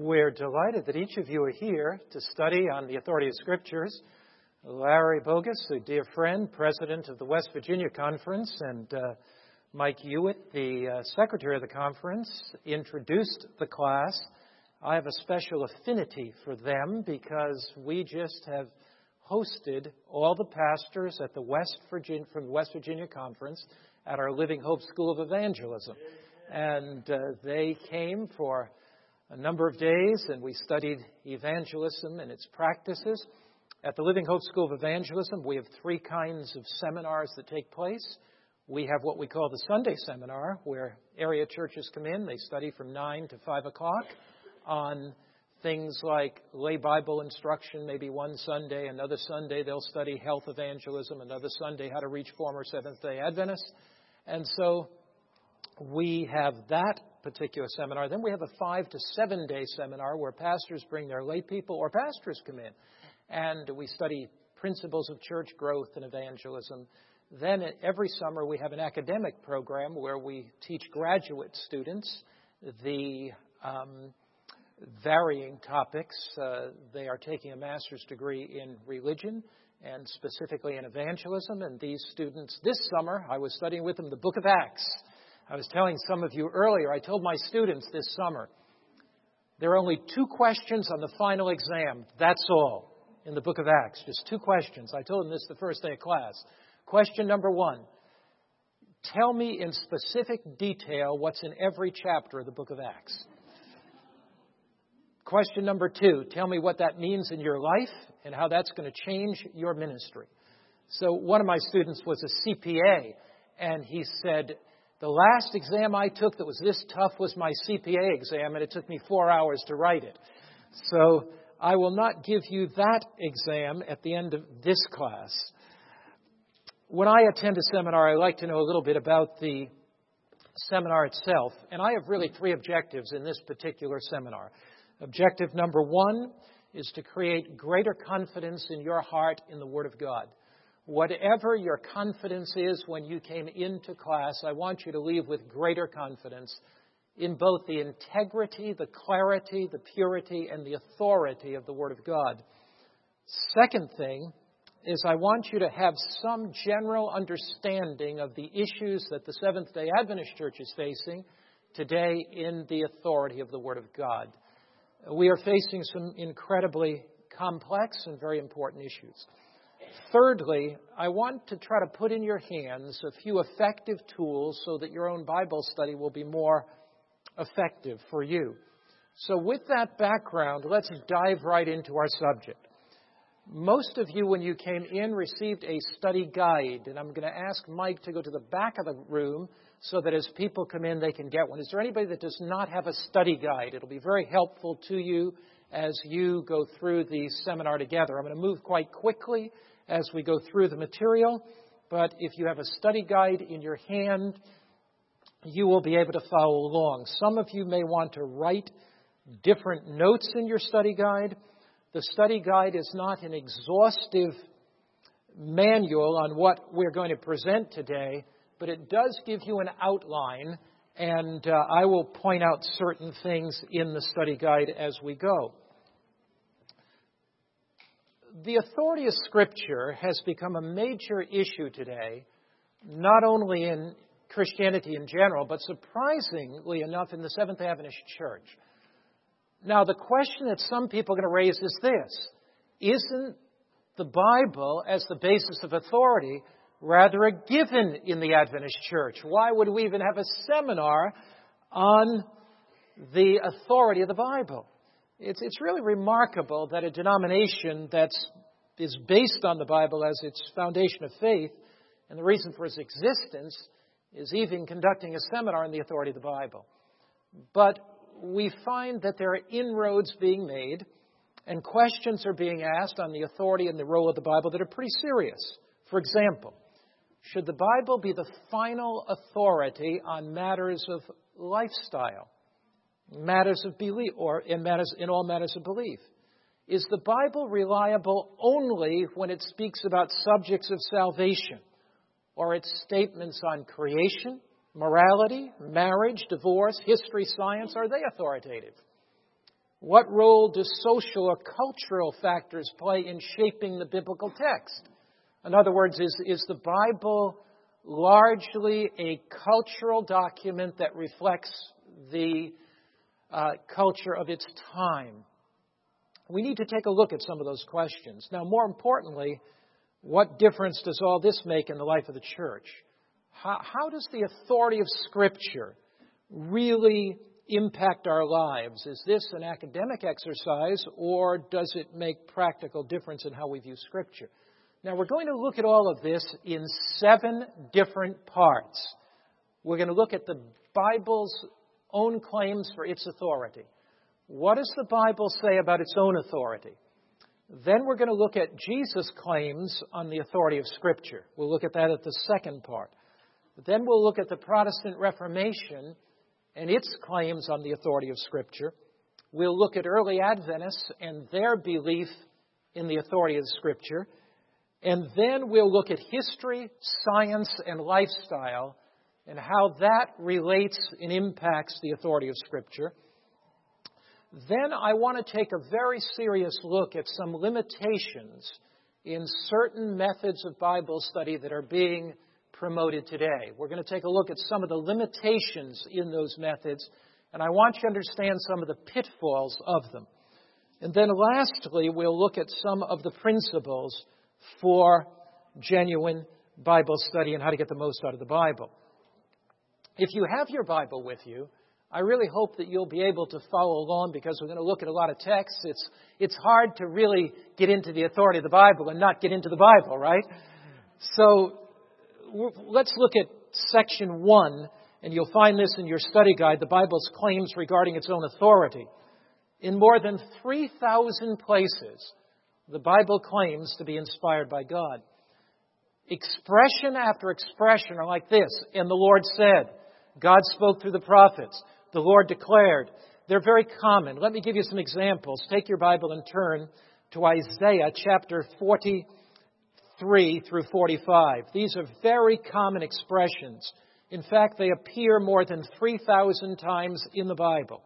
We're delighted that each of you are here to study on the authority of Scriptures. Larry Bogus, a dear friend, president of the West Virginia Conference, and Mike Hewitt, the secretary of the conference, introduced the class. I have a special affinity for them because we just have hosted all the pastors at the from the West Virginia Conference at our Living Hope School of Evangelism. And they came for a number of days, and we studied evangelism and its practices. At the Living Hope School of Evangelism, we have three kinds of seminars that take place. We have what we call the Sunday Seminar, where area churches come in. They study from 9 to 5 o'clock on things like lay Bible instruction, maybe one Sunday. Another Sunday, they'll study health evangelism. Another Sunday, how to reach former Seventh-day Adventists. And so we have that particular seminar. Then we have a 5 to 7 day seminar where pastors bring their lay people or pastors come in. And we study principles of church growth and evangelism. Then every summer we have an academic program where we teach graduate students the varying topics. They are taking a master's degree in religion and specifically in evangelism. And these students, this summer, I was studying with them the book of Acts. I was telling some of you earlier, I told my students this summer, there are only 2 questions on the final exam. That's all in the book of Acts. Just 2 questions. I told them this the first day of class. Question number 1, tell me in specific detail what's in every chapter of the book of Acts. Question number 2, tell me what that means in your life and how that's going to change your ministry. So one of my students was a CPA, and he said, the last exam I took that was this tough was my CPA exam, and it took me 4 hours to write it. So I will not give you that exam at the end of this class. When I attend a seminar, I like to know a little bit about the seminar itself. And I have really 3 objectives in this particular seminar. Objective number 1 is to create greater confidence in your heart in the Word of God. Whatever your confidence is when you came into class, I want you to leave with greater confidence in both the integrity, the clarity, the purity, and the authority of the Word of God. Second thing is I want you to have some general understanding of the issues that the Seventh-day Adventist Church is facing today in the authority of the Word of God. We are facing some incredibly complex and very important issues. Thirdly, I want to try to put in your hands a few effective tools so that your own Bible study will be more effective for you. So with that background, let's dive right into our subject. Most of you, when you came in, received a study guide, and I'm going to ask Mike to go to the back of the room so that as people come in, they can get one. Is there anybody that does not have a study guide? It'll be very helpful to you as you go through the seminar together. I'm going to move quite quickly as we go through the material, but if you have a study guide in your hand, you will be able to follow along. Some of you may want to write different notes in your study guide. The study guide is not an exhaustive manual on what we're going to present today, but it does give you an outline, and I will point out certain things in the study guide as we go. The authority of Scripture has become a major issue today, not only in Christianity in general, but surprisingly enough in the Seventh-day Adventist Church. Now, the question that some people are going to raise is this: isn't the Bible, as the basis of authority, rather a given in the Adventist Church? Why would we even have a seminar on the authority of the Bible? It's really remarkable that a denomination that is based on the Bible as its foundation of faith, and the reason for its existence, is even conducting a seminar on the authority of the Bible. But we find that there are inroads being made, and questions are being asked on the authority and the role of the Bible that are pretty serious. For example, should the Bible be the final authority on matters of lifestyle, matters of belief, or in all matters of belief? Is the Bible reliable only when it speaks about subjects of salvation, or its statements on creation, morality, marriage, divorce, history, science? Are they authoritative? What role do social or cultural factors play in shaping the biblical text? In other words, is the Bible largely a cultural document that reflects the culture of its time? We need to take a look at some of those questions. Now, more importantly, what difference does all this make in the life of the church? How does the authority of Scripture really impact our lives? Is this an academic exercise, or does it make practical difference in how we view Scripture? Now, we're going to look at all of this in 7 different parts. We're going to look at the Bible's own claims for its authority. What does the Bible say about its own authority? Then we're going to look at Jesus' claims on the authority of Scripture. We'll look at that at the second part. Then we'll look at the Protestant Reformation and its claims on the authority of Scripture. We'll look at early Adventists and their belief in the authority of Scripture. And then we'll look at history, science, and lifestyle and how that relates and impacts the authority of Scripture. Then I want to take a very serious look at some limitations in certain methods of Bible study that are being promoted today. We're going to take a look at some of the limitations in those methods, and I want you to understand some of the pitfalls of them. And then lastly, we'll look at some of the principles for genuine Bible study and how to get the most out of the Bible. If you have your Bible with you, I really hope that you'll be able to follow along, because we're going to look at a lot of texts. It's hard to really get into the authority of the Bible and not get into the Bible, right? So let's look at section 1, and you'll find this in your study guide, the Bible's claims regarding its own authority. In more than 3,000 places, the Bible claims to be inspired by God. Expression after expression are like this: and the Lord said. God spoke through the prophets. The Lord declared. They're very common. Let me give you some examples. Take your Bible and turn to Isaiah chapter 43 through 45. These are very common expressions. In fact, they appear more than 3,000 times in the Bible.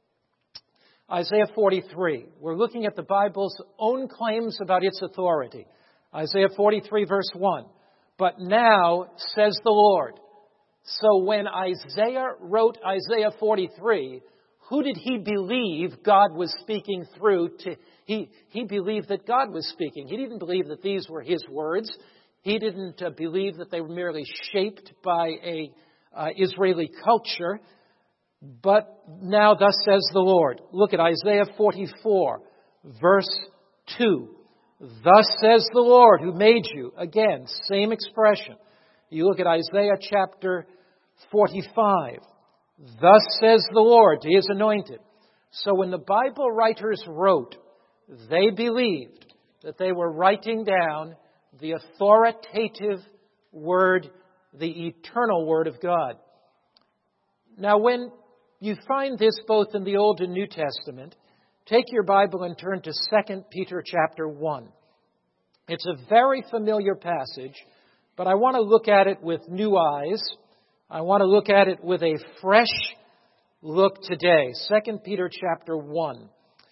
Isaiah 43. We're looking at the Bible's own claims about its authority. Isaiah 43 verse 1. But now, says the Lord. So when Isaiah wrote Isaiah 43, who did he believe God was speaking through to? He believed that God was speaking. He didn't believe that these were his words. He didn't believe that they were merely shaped by a Israeli culture. But now thus says the Lord. Look at Isaiah 44, verse 2. Thus says the Lord who made you. Again, same expression. You look at Isaiah chapter 45. Thus says the Lord to his anointed. So when the Bible writers wrote, they believed that they were writing down the authoritative Word, the eternal Word of God. Now, when you find this both in the Old and New Testament, take your Bible and turn to 2 Peter chapter 1. It's a very familiar passage, but I want to look at it with new eyes. I want to look at it with a fresh look today. 2 Peter chapter 1.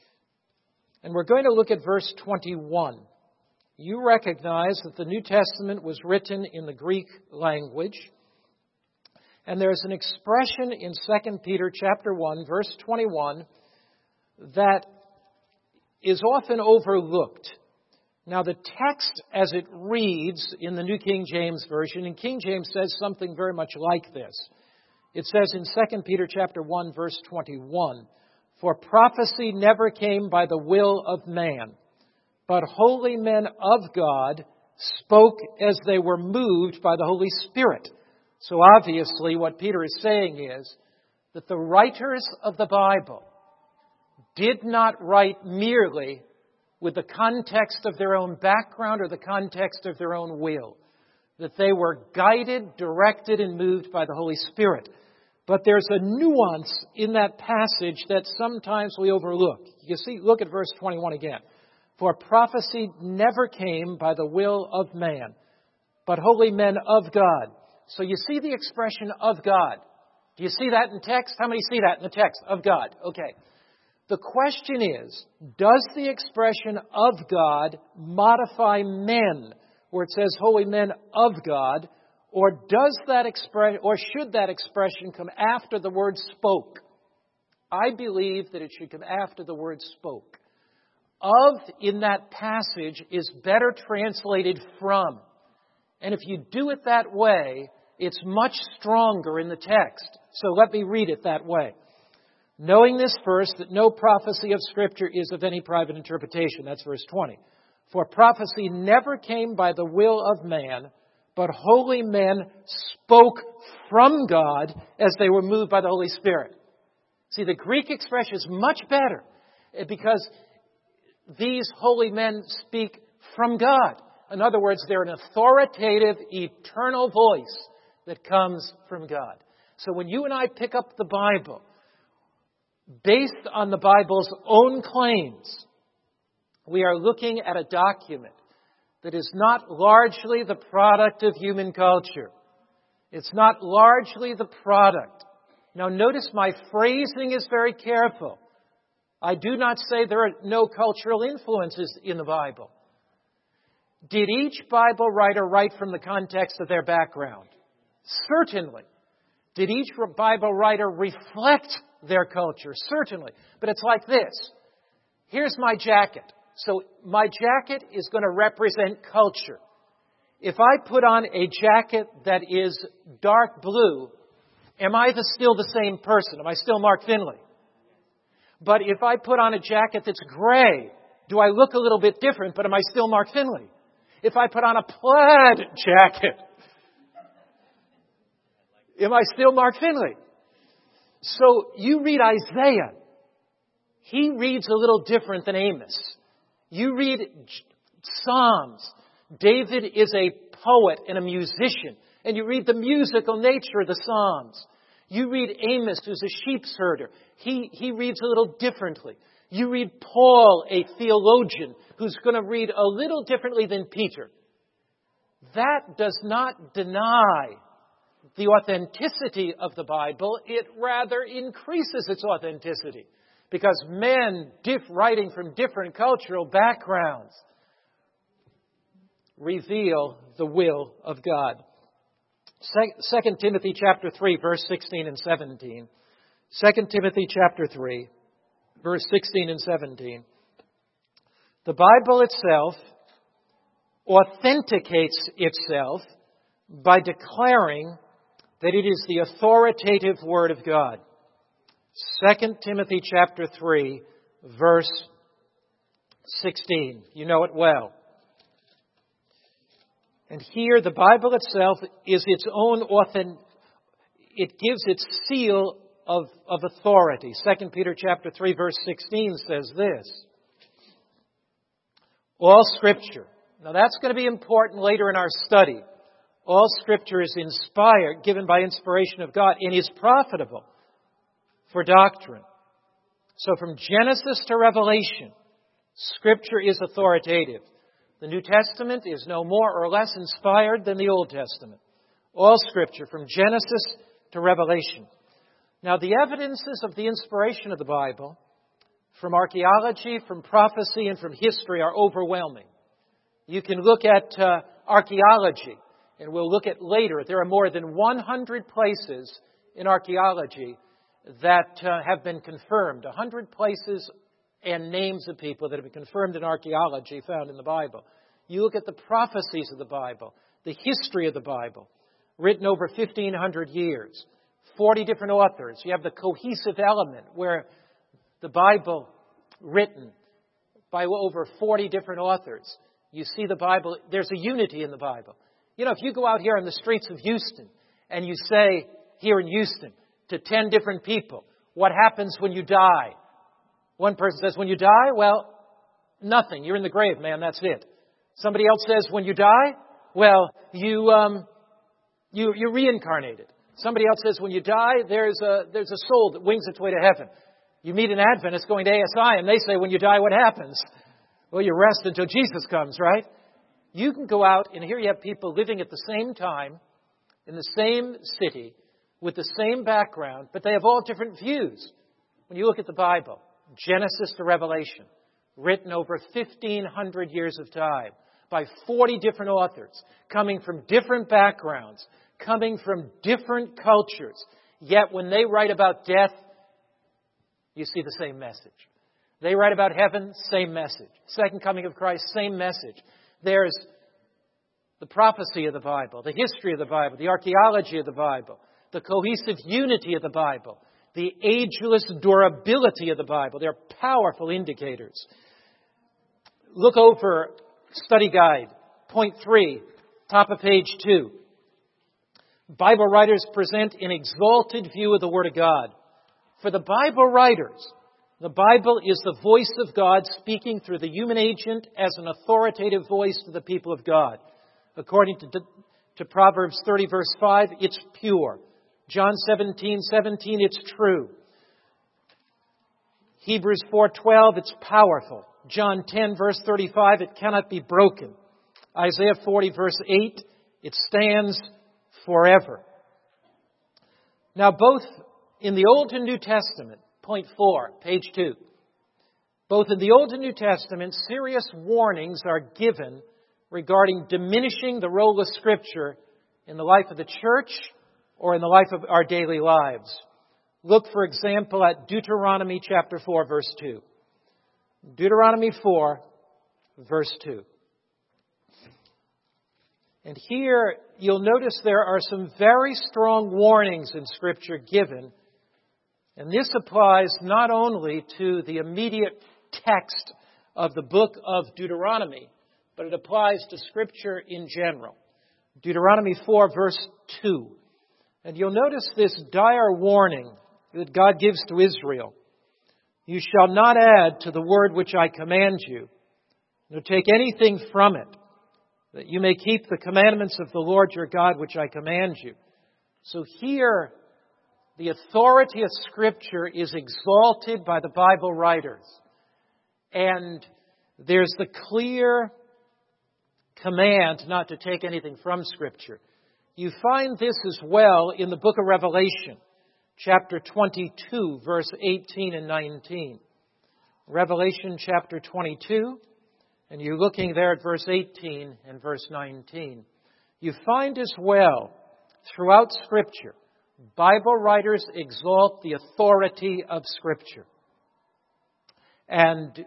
And we're going to look at verse 21. You recognize that the New Testament was written in the Greek language. And there's an expression in 2 Peter chapter 1, verse 21, that is often overlooked. Now, the text as it reads in the New King James Version, and King James says something very much like this. It says in 2 Peter chapter 1, verse 21, For prophecy never came by the will of man, but holy men of God spoke as they were moved by the Holy Spirit. So obviously what Peter is saying is that the writers of the Bible did not write merely with the context of their own background or the context of their own will. That they were guided, directed, and moved by the Holy Spirit. But there's a nuance in that passage that sometimes we overlook. You see, look at verse 21 again. For prophecy never came by the will of man, but holy men of God. So you see the expression of God. Do you see that in text? How many see that in the text? Of God. Okay. The question is, does the expression of God modify men, where it says holy men of God, or should that expression come after the word spoke? I believe that it should come after the word spoke. Of in that passage is better translated from. And if you do it that way, it's much stronger in the text. So let me read it that way. Knowing this first, that no prophecy of Scripture is of any private interpretation. That's verse 20. For prophecy never came by the will of man, but holy men spoke from God as they were moved by the Holy Spirit. See, the Greek expression is much better because these holy men speak from God. In other words, they're an authoritative, eternal voice that comes from God. So when you and I pick up the Bible, based on the Bible's own claims, we are looking at a document that is not largely the product of human culture. It's not largely the product. Now notice my phrasing is very careful. I do not say there are no cultural influences in the Bible. Did each Bible writer write from the context of their background? Certainly. Did each Bible writer reflect their culture? Certainly. But it's like this. Here's my jacket. So my jacket is going to represent culture. If I put on a jacket that is dark blue, am I still the same person? Am I still Mark Finley? But if I put on a jacket that's gray, do I look a little bit different, but am I still Mark Finley? If I put on a plaid jacket, am I still Mark Finley? So you read Isaiah. He reads a little different than Amos. You read Psalms. David is a poet and a musician. And you read the musical nature of the Psalms. You read Amos, who's a sheepherder. He reads a little differently. You read Paul, a theologian, who's going to read a little differently than Peter. That does not deny the authenticity of the Bible. It rather increases its authenticity. Because men writing from different cultural backgrounds reveal the will of God. 2 Timothy chapter 3, verse 16 and 17. 2 Timothy chapter 3, verse 16 and 17. The Bible itself authenticates itself by declaring that it is the authoritative Word of God. 2 Timothy chapter 3, verse 16. You know it well. And here the Bible itself is its own it gives its seal of authority. 2 Peter chapter 3, verse 16 says this. All Scripture. Now that's going to be important later in our study. All Scripture is inspired, given by inspiration of God, and is profitable for doctrine. So from Genesis to Revelation, Scripture is authoritative. The New Testament is no more or less inspired than the Old Testament. All Scripture, from Genesis to Revelation. Now, the evidences of the inspiration of the Bible, from archaeology, from prophecy, and from history, are overwhelming. You can look at archaeology, and we'll look at later. There are more than 100 places in archaeology that have been confirmed. 100 places and names of people that have been confirmed in archaeology found in the Bible. You look at the prophecies of the Bible, the history of the Bible, written over 1,500 years, 40 different authors. You have the cohesive element where the Bible written by over 40 different authors. You see the Bible, there's a unity in the Bible. You know, if you go out here on the streets of Houston and you say, here in Houston, to 10 different people, what happens when you die? One person says, when you die, well, nothing. You're in the grave, man. That's it. Somebody else says, when you die, well, you're reincarnated. Somebody else says, when you die, there's a soul that wings its way to heaven. You meet an Adventist going to ASI, and they say, when you die, what happens? Well, you rest until Jesus comes, right? You can go out, and here you have people living at the same time, in the same city, with the same background, but they have all different views when you look at the Bible. Genesis to Revelation, written over 1,500 years of time by 40 different authors, coming from different backgrounds, coming from different cultures. Yet when they write about death, you see the same message. They write about heaven, same message. Second coming of Christ, same message. There's the prophecy of the Bible, the history of the Bible, the archaeology of the Bible, the cohesive unity of the Bible, the ageless durability of the Bible. They're powerful indicators. Look over study guide, point 3, top of page 2. Bible writers present an exalted view of the Word of God. For the Bible writers, the Bible is the voice of God speaking through the human agent as an authoritative voice to the people of God. According to Proverbs 30, verse 5, it's pure. John 17:17, it's true. Hebrews 4:12, it's powerful. John 10, verse 35, it cannot be broken. Isaiah 40, verse 8, it stands forever. Now, both in the Old and New Testament, point 4, page 2, both in the Old and New Testament, serious warnings are given regarding diminishing the role of Scripture in the life of the church or in the life of our daily lives. Look, for example, at Deuteronomy chapter 4, verse 2. Deuteronomy 4, verse 2. And here you'll notice there are some very strong warnings in Scripture given. And this applies not only to the immediate text of the book of Deuteronomy, but it applies to Scripture in general. Deuteronomy 4, verse 2. And you'll notice this dire warning that God gives to Israel. You shall not add to the word which I command you, nor take anything from it, that you may keep the commandments of the Lord your God which I command you. So here, the authority of Scripture is exalted by the Bible writers. And there's the clear command not to take anything from Scripture. You find this as well in the book of Revelation, chapter 22, verse 18 and 19. Revelation chapter 22, and you're looking there at verse 18 and verse 19. You find as well, throughout Scripture, Bible writers exalt the authority of Scripture. And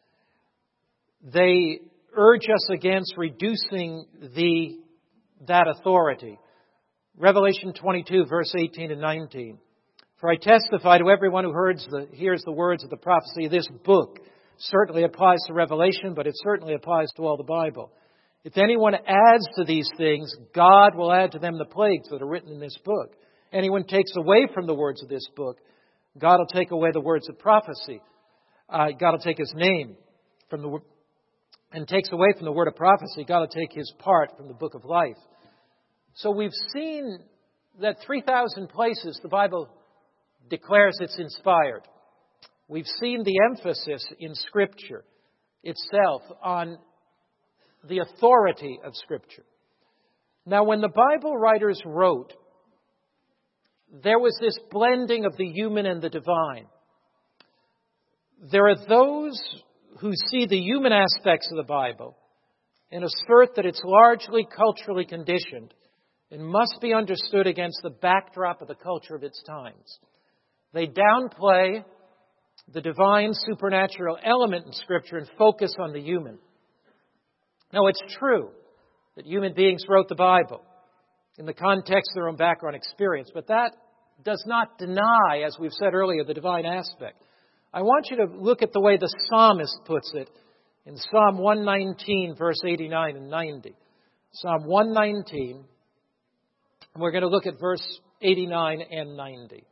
they urge us against reducing that authority. Revelation 22, verse 18 and 19. For I testify to everyone who hears the words of the prophecy of this book. Certainly applies to Revelation, but it certainly applies to all the Bible. If anyone adds to these things, God will add to them the plagues that are written in this book. Anyone takes away from the words of this book, God will take away the words of prophecy. God will take His name and takes away from the word of prophecy, God will take His part from the book of life. So we've seen that 3,000 places the Bible declares it's inspired. We've seen the emphasis in Scripture itself on the authority of Scripture. Now, when the Bible writers wrote, there was this blending of the human and the divine. There are those who see the human aspects of the Bible and assert that it's largely culturally conditioned and must be understood against the backdrop of the culture of its times. They downplay the divine supernatural element in Scripture and focus on the human. Now, it's true that human beings wrote the Bible in the context of their own background experience, but that does not deny, as we've said earlier, the divine aspect. I want you to look at the way the psalmist puts it in Psalm 119, verse 89 and 90. Psalm 119, and we're going to look at verse 89 and 90.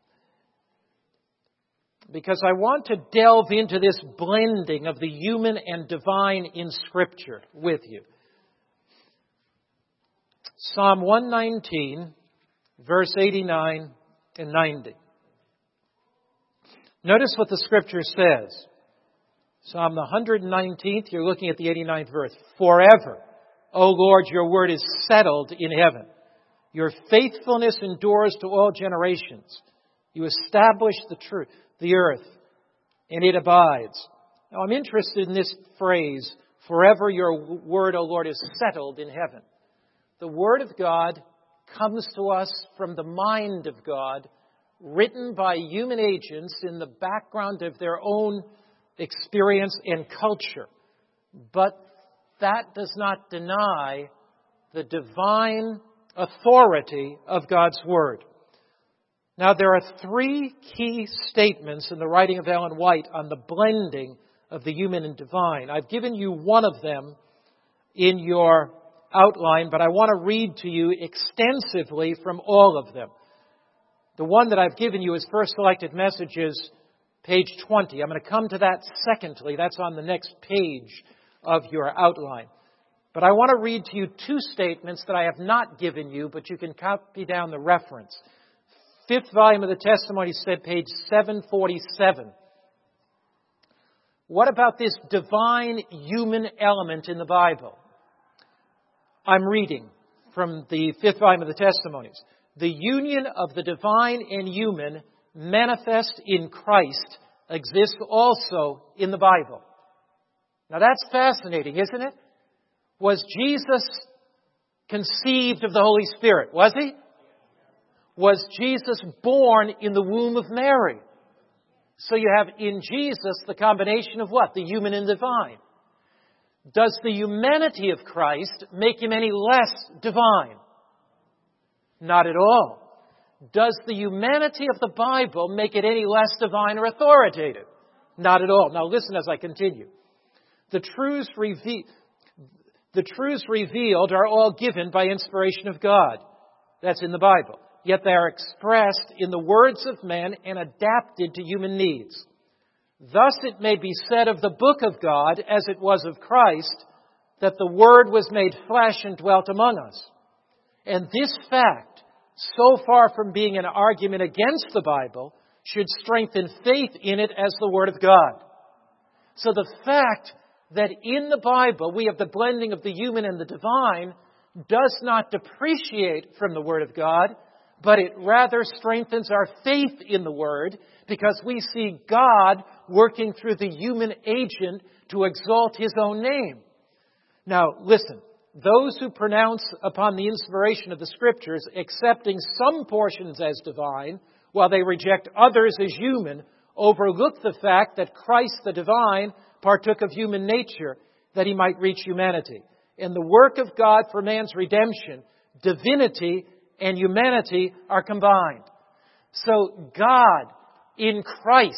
Because I want to delve into this blending of the human and divine in Scripture with you. Psalm 119, verse 89 and 90. Notice what the Scripture says. Psalm 119th, you're looking at the 89th verse. Forever, O Lord, your word is settled in heaven. Your faithfulness endures to all generations. You established the earth. and it abides. Now, I'm interested in this phrase, forever your word, O Lord, is settled in heaven. The Word of God comes to us from the mind of God, written by human agents in the background of their own experience and culture. But that does not deny the divine authority of God's Word. Now, there are three key statements in the writing of Ellen White on the blending of the human and divine. I've given you one of them in your outline, but I want to read to you extensively from all of them. The one that I've given you is First Selected Messages, page 20. I'm going to come to that secondly. That's on the next page of your outline. But I want to read to you two statements that I have not given you, but you can copy down the reference. Fifth volume of the Testimony said, page 747. What about this divine human element in the Bible? I'm reading from the fifth volume of the Testimonies. The union of the divine and human manifest in Christ exists also in the Bible. Now that's fascinating, isn't it? Was Jesus conceived of the Holy Spirit? Was he? Was Jesus born in the womb of Mary? So you have in Jesus the combination of what? The human and divine. Does the humanity of Christ make him any less divine? Not at all. Does the humanity of the Bible make it any less divine or authoritative? Not at all. Now listen as I continue. The truths revealed are all given by inspiration of God. That's in the Bible. Yet they are expressed in the words of men and adapted to human needs. Thus it may be said of the book of God, as it was of Christ, that the Word was made flesh and dwelt among us. And this fact, so far from being an argument against the Bible, should strengthen faith in it as the Word of God. So the fact that in the Bible we have the blending of the human and the divine does not depreciate from the Word of God, but it rather strengthens our faith in the Word because we see God working through the human agent to exalt His own name. Now, listen. Those who pronounce upon the inspiration of the Scriptures, accepting some portions as divine, while they reject others as human, overlook the fact that Christ the divine partook of human nature that He might reach humanity. In the work of God for man's redemption, divinity and humanity are combined. So God in Christ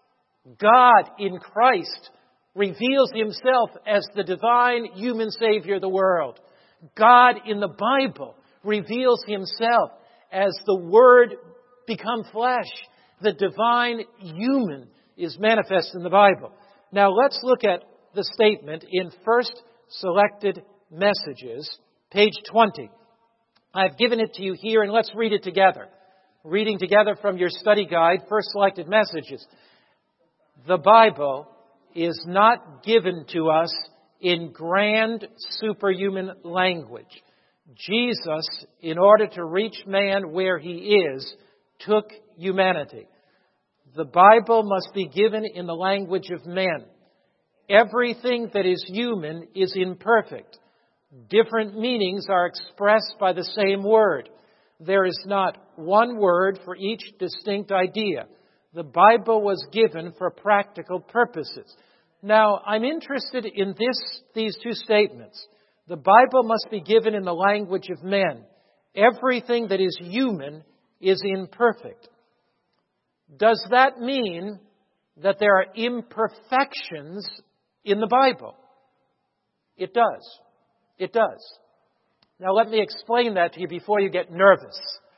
reveals Himself as the divine human Savior of the world. God in the Bible reveals Himself as the Word become flesh. The divine human is manifest in the Bible. Now let's look at the statement in First Selected Messages, page 20. I've given it to you here, and let's read it together. Reading together from your study guide, First Selected Messages. The Bible is not given to us in grand superhuman language. Jesus, in order to reach man where he is, took humanity. The Bible must be given in the language of men. Everything that is human is imperfect. Different meanings are expressed by the same word. There is not one word for each distinct idea. The Bible was given for practical purposes. Now, I'm interested in these two statements. The Bible must be given in the language of men. Everything that is human is imperfect. Does that mean that there are imperfections in the Bible? It does. It does. Now let me explain that to you before you get nervous.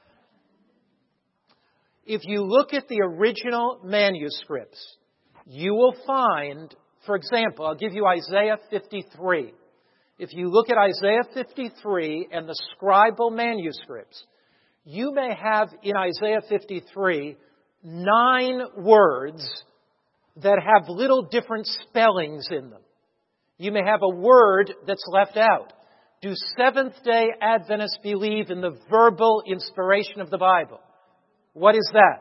If you look at the original manuscripts, you will find, for example, I'll give you Isaiah 53. If you look at Isaiah 53 and the scribal manuscripts, you may have in Isaiah 53 9 words that have little different spellings in them. You may have a word that's left out. Do Seventh-day Adventists believe in the verbal inspiration of the Bible? What is that?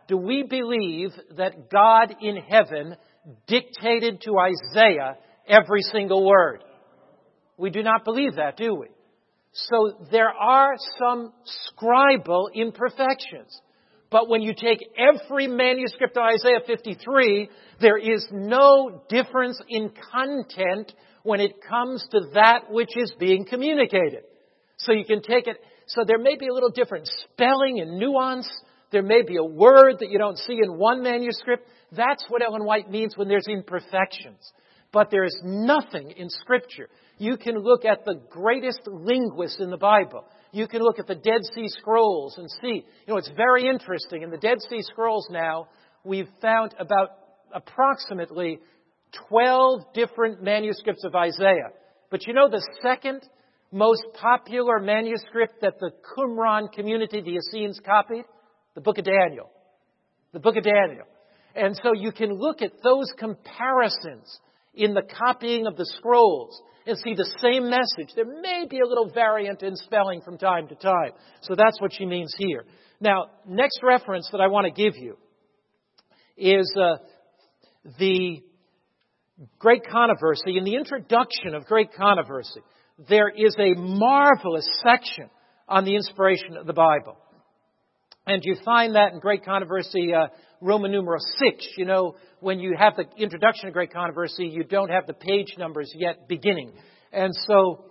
do we believe that God in heaven dictated to Isaiah every single word? We do not believe that, do we? So there are some scribal imperfections. But when you take every manuscript of Isaiah 53, there is no difference in content when it comes to that which is being communicated. So you can take it, so there may be a little different spelling and nuance. There may be a word that you don't see in one manuscript. That's what Ellen White means when there's imperfections. But there is nothing in Scripture. You can look at the greatest linguists in the Bible. You can look at the Dead Sea Scrolls and see. It's very interesting. In the Dead Sea Scrolls now, we've found about approximately 12 different manuscripts of Isaiah. But the second most popular manuscript that the Qumran community, the Essenes, copied? The Book of Daniel. The Book of Daniel. And so you can look at those comparisons in the copying of the scrolls and see the same message. There may be a little variant in spelling from time to time. So that's what she means here. Now, next reference that I want to give you is the Great Controversy. In the introduction of Great Controversy, there is a marvelous section on the inspiration of the Bible. And you find that in Great Controversy, Roman numeral 6. When you have the introduction of Great Controversy, you don't have the page numbers yet beginning. And so,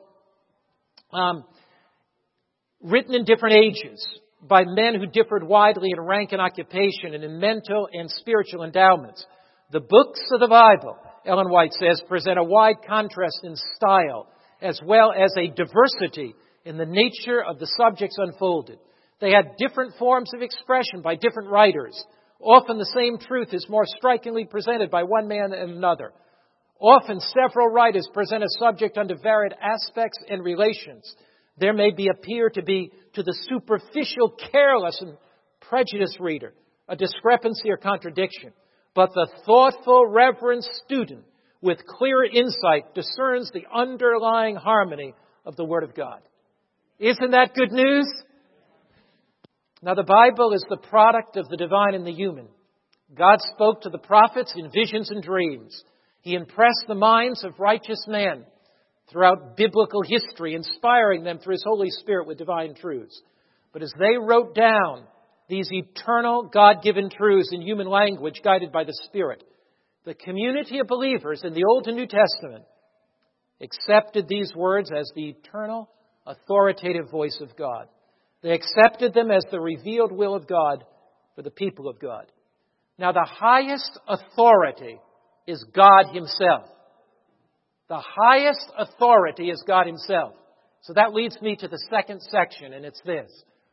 written in different ages by men who differed widely in rank and occupation and in mental and spiritual endowments. The books of the Bible, Ellen White says, present a wide contrast in style as well as a diversity in the nature of the subjects unfolded. They had different forms of expression by different writers. Often the same truth is more strikingly presented by one man and another. Often several writers present a subject under varied aspects and relations. There may appear to be, to the superficial, careless, and prejudiced reader, a discrepancy or contradiction. But the thoughtful, reverent student with clear insight discerns the underlying harmony of the Word of God. Isn't that good news? Now, the Bible is the product of the divine and the human. God spoke to the prophets in visions and dreams. He impressed the minds of righteous men throughout biblical history, inspiring them through His Holy Spirit with divine truths. But as they wrote down these eternal, God-given truths in human language guided by the Spirit, the community of believers in the Old and New Testament accepted these words as the eternal, authoritative voice of God. They accepted them as the revealed will of God for the people of God. Now, the highest authority is God Himself. The highest authority is God Himself. So that leads me to the second section, and it's this.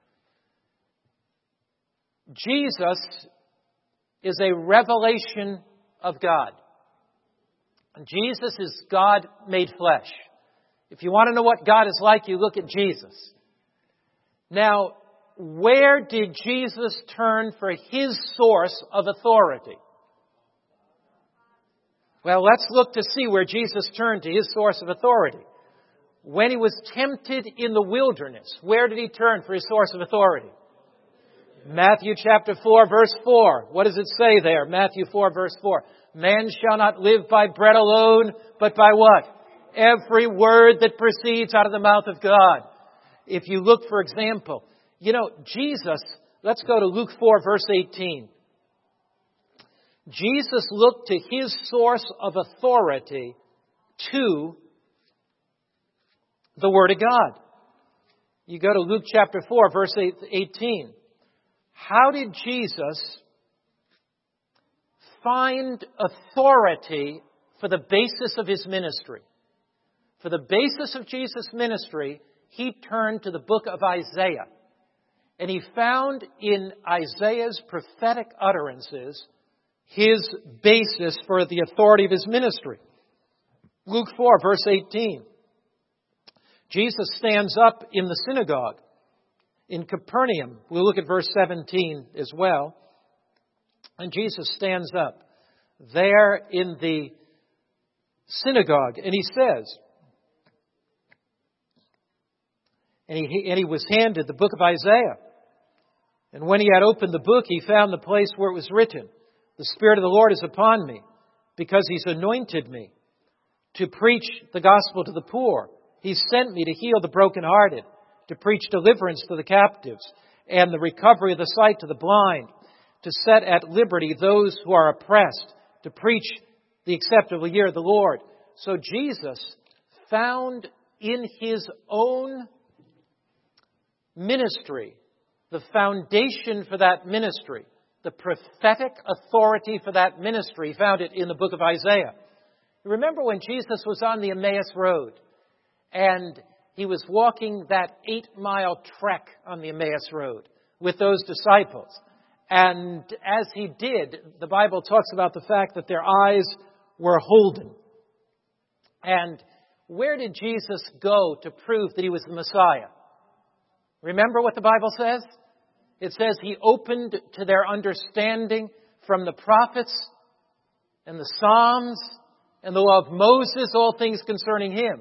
Jesus is a revelation of God. Jesus is God made flesh. If you want to know what God is like, you look at Jesus. Now, where did Jesus turn for His source of authority? Well, let's look to see where Jesus turned to His source of authority. When He was tempted in the wilderness, where did He turn for His source of authority? Matthew chapter 4, verse 4. What does it say there? Matthew 4, verse 4. Man shall not live by bread alone, but by what? Every word that proceeds out of the mouth of God. If you look, for example, Jesus, let's go to Luke 4, verse 18. Jesus looked to His source of authority to the Word of God. You go to Luke chapter 4, verse 18. How did Jesus find authority for the basis of His ministry? For the basis of Jesus' ministry, He turned to the book of Isaiah. And He found in Isaiah's prophetic utterances His basis for the authority of His ministry. Luke 4, verse 18. Jesus stands up in the synagogue in Capernaum. We'll look at verse 17 as well. And Jesus stands up there in the synagogue and He says, and he was handed the book of Isaiah. And when he had opened the book, he found the place where it was written, "The Spirit of the Lord is upon me, because he's anointed me to preach the gospel to the poor. He sent me to heal the brokenhearted, to preach deliverance to the captives, and the recovery of the sight to the blind, to set at liberty those who are oppressed, to preach the acceptable year of the Lord." So Jesus found in his own ministry the foundation for that ministry, the prophetic authority for that ministry. He found it in the book of Isaiah. Remember when Jesus was on the Emmaus Road and he was walking that 8-mile trek on the Emmaus Road with those disciples. And as he did, the Bible talks about the fact that their eyes were holden. And where did Jesus go to prove that he was the Messiah? Remember what the Bible says? It says he opened to their understanding from the prophets and the Psalms and the law of Moses, all things concerning him.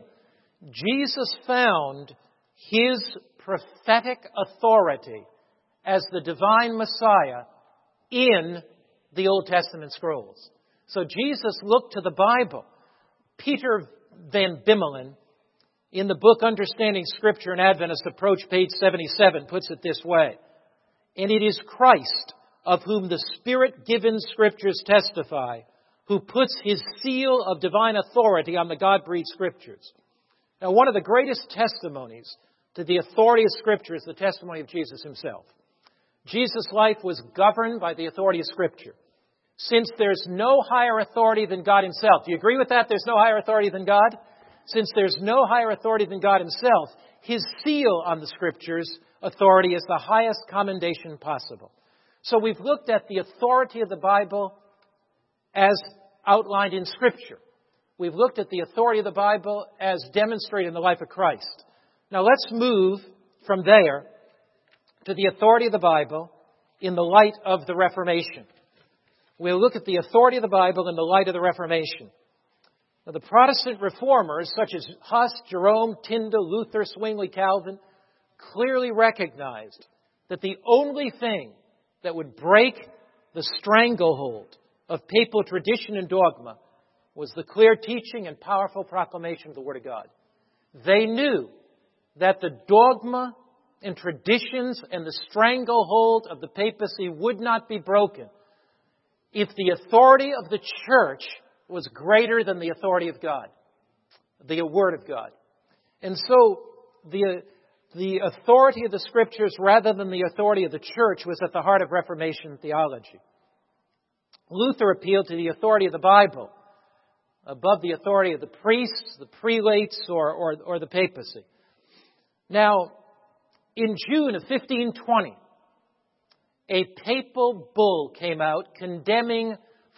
Jesus found his prophetic authority as the divine Messiah in the Old Testament scrolls. So Jesus looked to the Bible. Peter Van Bimmelen, in the book Understanding Scripture and Adventist Approach, page 77, puts it this way: "And it is Christ, of whom the Spirit-given Scriptures testify, who puts his seal of divine authority on the God-breathed Scriptures." Now, one of the greatest testimonies to the authority of Scripture is the testimony of Jesus himself. Jesus' life was governed by the authority of Scripture. Since there's no higher authority than God himself. Do you agree with that? There's no higher authority than God? Since there's no higher authority than God himself, his seal on the Scriptures authority is the highest commendation possible. So we've looked at the authority of the Bible as outlined in Scripture. We've looked at the authority of the Bible as demonstrated in the life of Christ. Now let's move from there to the authority of the Bible in the light of the Reformation. We'll look at the authority of the Bible in the light of the Reformation. Now, the Protestant reformers, such as Huss, Jerome, Tyndale, Luther, Zwingli, Calvin, clearly recognized that the only thing that would break the stranglehold of papal tradition and dogma was the clear teaching and powerful proclamation of the Word of God. They knew that the dogma and traditions and the stranglehold of the papacy would not be broken if the authority of the church was greater than the authority of God, the Word of God. And so the authority of the Scriptures rather than the authority of the church was at the heart of Reformation theology. Luther appealed to the authority of the Bible above the authority of the priests, the prelates, or the papacy. Now, in June of 1520, a papal bull came out condemning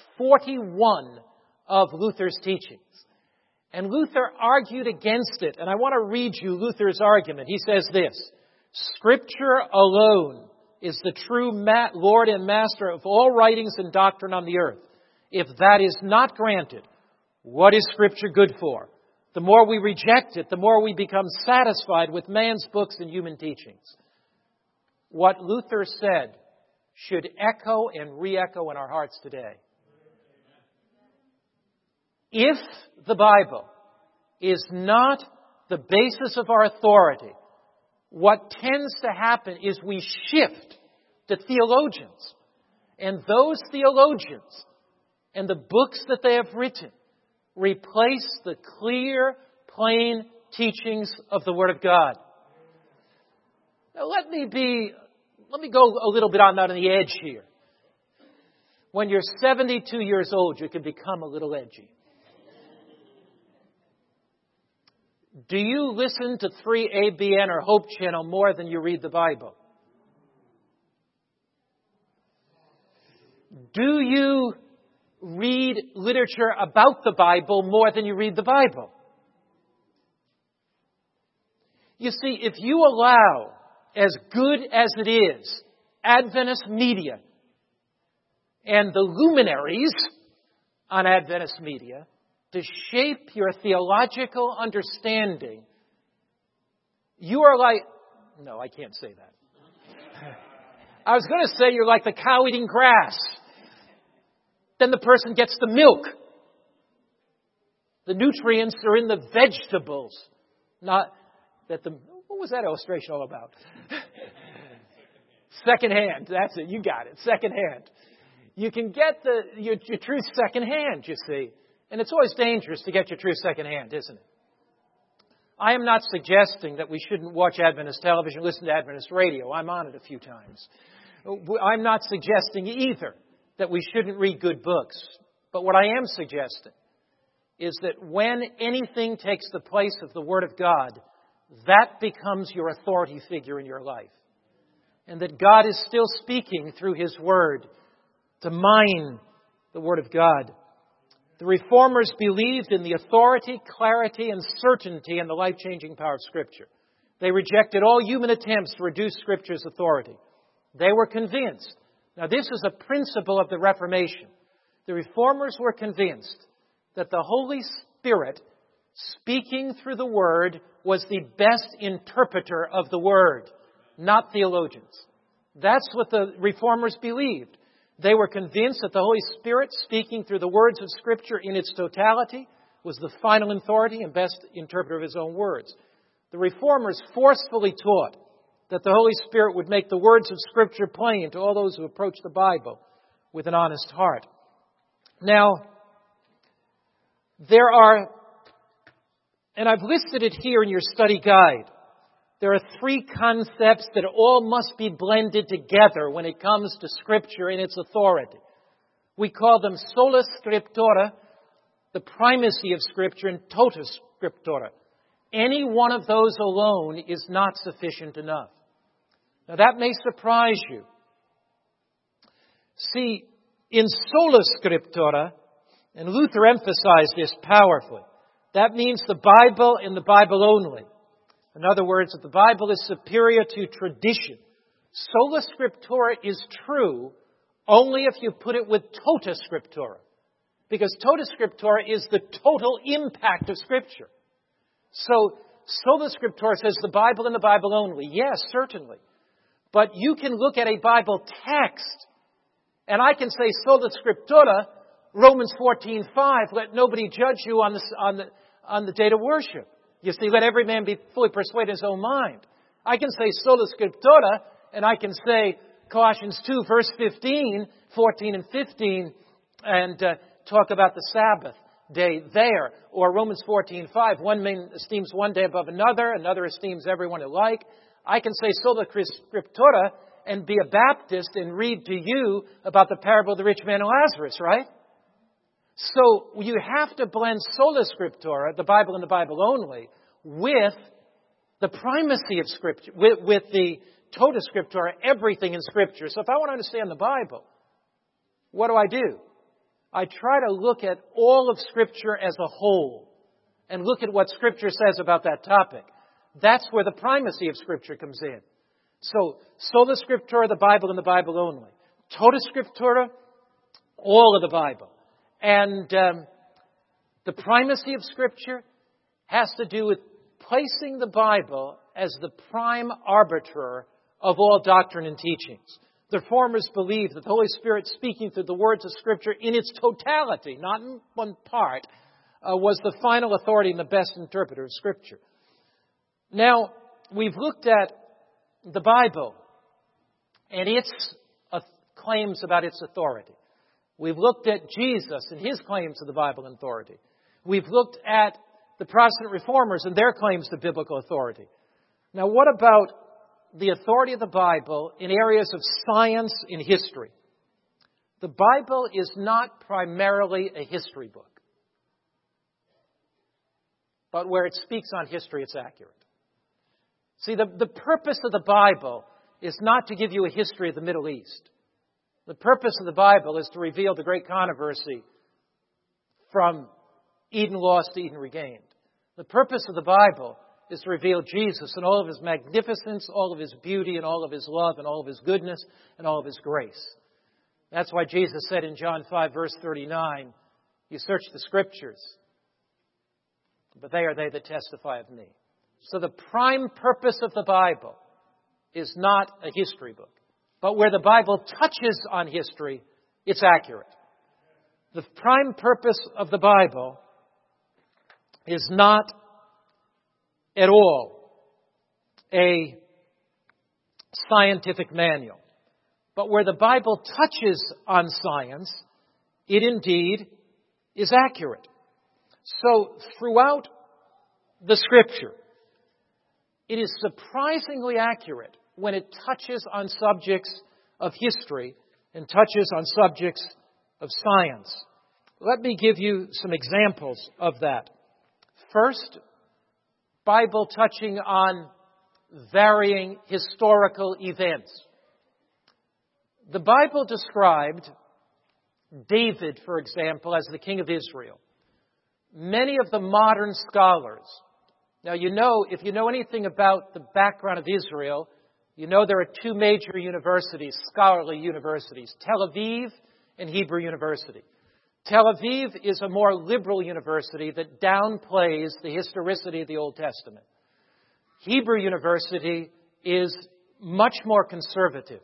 41 of Luther's teachings. And Luther argued against it. And I want to read you Luther's argument. He says this: "Scripture alone is the true Lord and Master of all writings and doctrine on the earth. If that is not granted, what is Scripture good for? The more we reject it, the more we become satisfied with man's books and human teachings." What Luther said should echo and re-echo in our hearts today. If the Bible is not the basis of our authority, what tends to happen is we shift to theologians. And those theologians and the books that they have written replace the clear, plain teachings of the Word of God. Now let me go a little bit on the edge here. When you're 72 years old, you can become a little edgy. Do you listen to 3ABN or Hope Channel more than you read the Bible? Do you read literature about the Bible more than you read the Bible? You see, if you allow, as good as it is, Adventist media and the luminaries on Adventist media to shape your theological understanding, you are like... No, I can't say that. I was going to say you're like the cow eating grass. Then the person gets the milk. The nutrients are in the vegetables. Not that what was that illustration all about? Secondhand. That's it. You got it. Secondhand. You can get your truth secondhand, you see. And it's always dangerous to get your truth secondhand, isn't it? I am not suggesting that we shouldn't watch Adventist television, listen to Adventist radio. I'm on it a few times. I'm not suggesting either that we shouldn't read good books. But what I am suggesting is that when anything takes the place of the Word of God, that becomes your authority figure in your life. And that God is still speaking through His Word to mine the Word of God. The Reformers believed in the authority, clarity, and certainty and the life-changing power of Scripture. They rejected all human attempts to reduce Scripture's authority. They were convinced. Now, this is a principle of the Reformation. The Reformers were convinced that the Holy Spirit, speaking through the Word, was the best interpreter of the Word, not theologians. That's what the Reformers believed. They were convinced that the Holy Spirit, speaking through the words of Scripture in its totality, was the final authority and best interpreter of His own words. The Reformers forcefully taught that the Holy Spirit would make the words of Scripture plain to all those who approach the Bible with an honest heart. Now, there are, and I've listed it here in your study guide, there are three concepts that all must be blended together when it comes to Scripture and its authority. We call them sola scriptura, the primacy of Scripture, and tota scriptura. Any one of those alone is not sufficient enough. Now that may surprise you. See, in sola scriptura, and Luther emphasized this powerfully, that means the Bible and the Bible only. In other words, that the Bible is superior to tradition. Sola scriptura is true only if you put it with tota scriptura. Because tota scriptura is the total impact of Scripture. So, sola scriptura says the Bible and the Bible only. Yes, certainly. But you can look at a Bible text, and I can say sola scriptura, Romans 14:5, let nobody judge you on the day to worship. You see, let every man be fully persuaded in his own mind. I can say sola scriptura, and I can say Colossians 2, verse 15, 14 and 15, and talk about the Sabbath day there. Or Romans 14:5, one man esteems one day above another, another esteems everyone alike. I can say sola scriptura and be a Baptist and read to you about the parable of the rich man and Lazarus, right? So you have to blend sola scriptura, the Bible and the Bible only, with the primacy of Scripture, with the tota scriptura, everything in Scripture. So if I want to understand the Bible, what do? I try to look at all of Scripture as a whole and look at what Scripture says about that topic. That's where the primacy of Scripture comes in. So, sola scriptura, the Bible and the Bible only. Tota scriptura, all of the Bible. And the primacy of Scripture has to do with placing the Bible as the prime arbiter of all doctrine and teachings. The Reformers believed that the Holy Spirit, speaking through the words of Scripture in its totality, not in one part, was the final authority and the best interpreter of Scripture. Now, we've looked at the Bible and its claims about its authority. We've looked at Jesus and His claims to the Bible and authority. We've looked at the Protestant Reformers and their claims to biblical authority. Now, what about the authority of the Bible in areas of science and history? The Bible is not primarily a history book. But where it speaks on history, it's accurate. See, the purpose of the Bible is not to give you a history of the Middle East. The purpose of the Bible is to reveal the great controversy from Eden lost to Eden regained. The purpose of the Bible is to reveal Jesus and all of His magnificence, all of His beauty, and all of His love, and all of His goodness, and all of His grace. That's why Jesus said in John 5, verse 39, you search the Scriptures, but they are they that testify of me. So the prime purpose of the Bible is not a history book. But where the Bible touches on history, it's accurate. The prime purpose of the Bible is not at all a scientific manual. But where the Bible touches on science, it indeed is accurate. So throughout the Scripture, it is surprisingly accurate when it touches on subjects of history and touches on subjects of science. Let me give you some examples of that. First, Bible touching on varying historical events. The Bible described David, for example, as the king of Israel. Many of the modern scholars, now if you know anything about the background of Israel, you know there are two major universities, scholarly universities, Tel Aviv and Hebrew University. Tel Aviv is a more liberal university that downplays the historicity of the Old Testament. Hebrew University is much more conservative.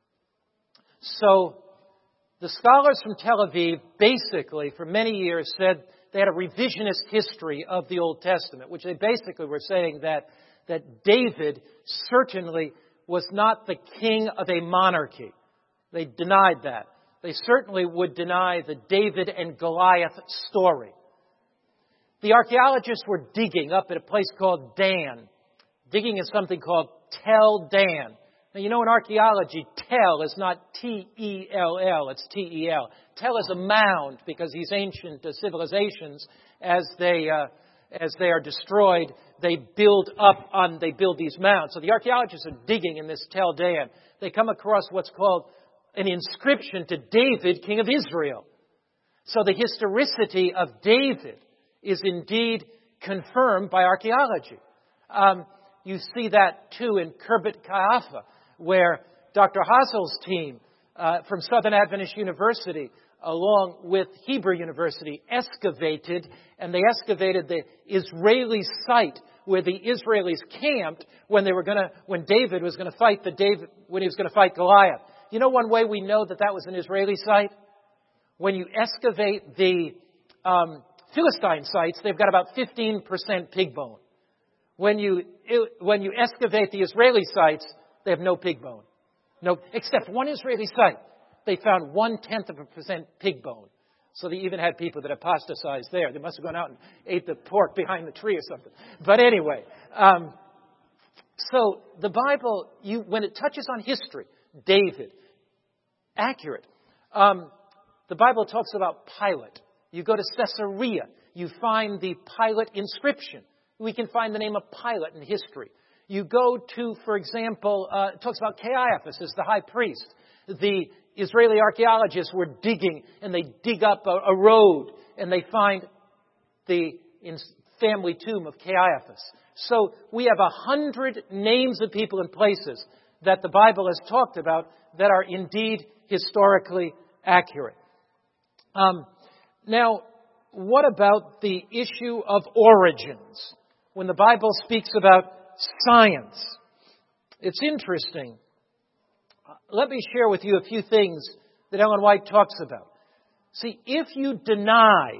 So the scholars from Tel Aviv basically, for many years, said they had a revisionist history of the Old Testament, which they basically were saying that David certainly was not the king of a monarchy. They denied that. They certainly would deny the David and Goliath story. The archaeologists were digging up at a place called Dan. Digging in something called Tel Dan. Now, you know in archaeology, Tel is not T-E-L-L, it's T-E-L. Tel is a mound because these ancient civilizations, as they are destroyed, they build these mounds. So the archaeologists are digging in this Tel Dan. They come across what's called an inscription to David, king of Israel. So the historicity of David is indeed confirmed by archaeology. You see that too in Khirbet Qeiyafa, where Dr. Hazel's team from Southern Adventist University, along with Hebrew University, excavated the Israeli site where the Israelis camped when David was going to fight Goliath. You know one way we know that was an Israeli site? When you excavate the Philistine sites, they've got about 15% pig bone. When you excavate the Israeli sites, they have no pig bone. No, except one Israeli site. They found 0.1% pig bone. So they even had people that apostatized there. They must have gone out and ate the pork behind the tree or something. But anyway, so the Bible, when it touches on history, David, accurate. The Bible talks about Pilate. You go to Caesarea, you find the Pilate inscription. We can find the name of Pilate in history. You go to, for example, it talks about Caiaphas as the high priest. The Israeli archaeologists were digging, and they dig up a road, and they find the family tomb of Caiaphas. So we have 100 names of people and places that the Bible has talked about that are indeed historically accurate. Now, what about the issue of origins? When the Bible speaks about science, it's interesting. Let me share with you a few things that Ellen White talks about. See, if you deny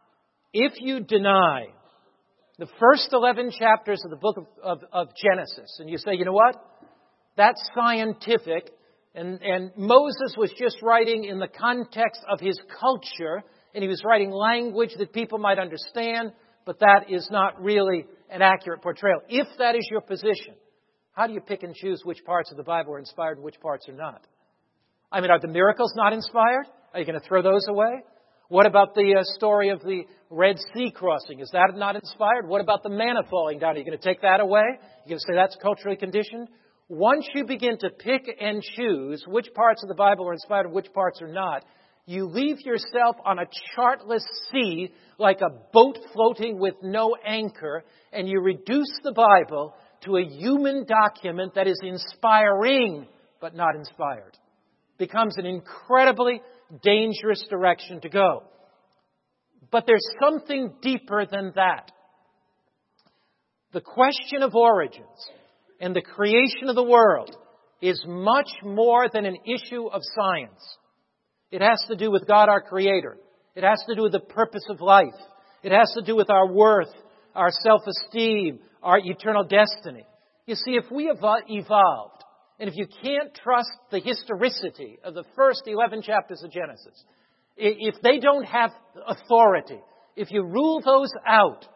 the first 11 chapters of the book of Genesis, and you say, you know what? That's scientific, and Moses was just writing in the context of his culture, and he was writing language that people might understand, but that is not really an accurate portrayal. If that is your position, how do you pick and choose which parts of the Bible are inspired and which parts are not? I mean, are the miracles not inspired? Are you going to throw those away? What about the story of the Red Sea crossing? Is that not inspired? What about the manna falling down? Are you going to take that away? You're going to say that's culturally conditioned? Once you begin to pick and choose which parts of the Bible are inspired and which parts are not, you leave yourself on a chartless sea like a boat floating with no anchor, and you reduce the Bible to a human document that is inspiring but not inspired. Becomes an incredibly dangerous direction to go. But there's something deeper than that. The question of origins and the creation of the world is much more than an issue of science. It has to do with God, our Creator. It has to do with the purpose of life. It has to do with our worth, our self-esteem, our eternal destiny. You see, if we have evolved, and if you can't trust the historicity of the first 11 chapters of Genesis, if they don't have authority, if you rule those out,